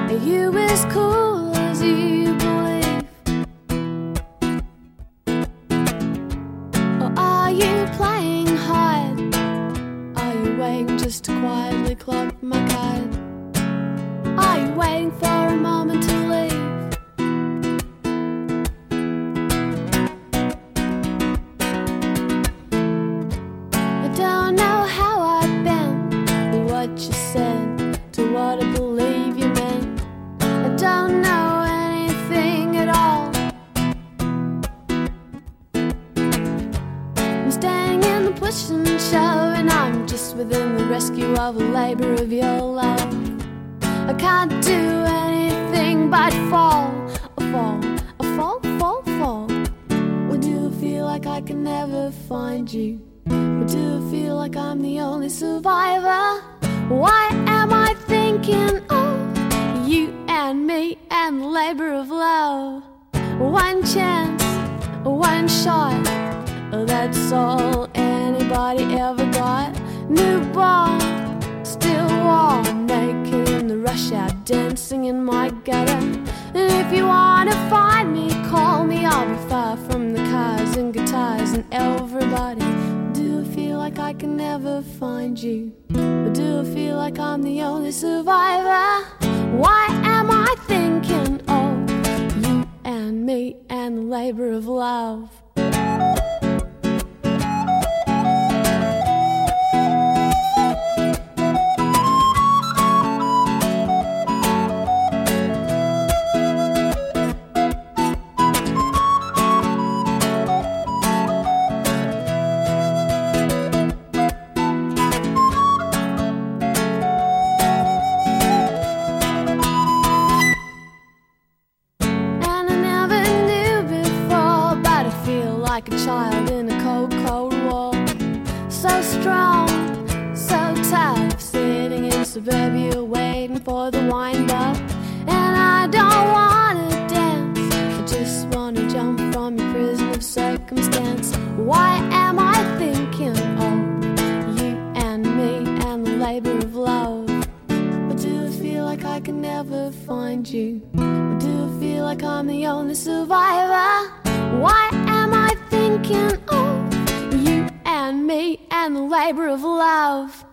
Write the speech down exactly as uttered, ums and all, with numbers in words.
Are you as cool as you believe? Or are you playing hide? Are you waiting just to quietly clock my card? Are you waiting for a moment to leave? I don't know how I've been, or what you said, to what I believe you meant. I don't know anything at all. I'm standing in the push and shove, and I'm just within the rescue of a labor of your love. I can't do anything but fall, a fall, a fall, fall, fall. Why do I feel like I can never find you? Why do I feel like I'm the only survivor? Why am I thinking of you and me and the labor of love? One chance, one shot, that's all anybody ever got. Newborn, still warm, naked in the rush hour, dancing in my gutter. And if you wanna find me, call me, I'll be far from the cars and guitars and everybody. Do I feel like I can never find you? Or do I feel like I'm the only survivor? Why am I thinking of you and me and the labor of love? Like a child in a cold, cold wall. So strong, so tough, sitting in suburbia waiting for the wind-up. And I don't wanna dance, I just wanna jump from your prison of circumstance. Why am I thinking of you and me and the labor of love? Or do I feel like I can never find you? Or do I feel like I'm the only survivor? Why am I thinking of you and me and the labor of love?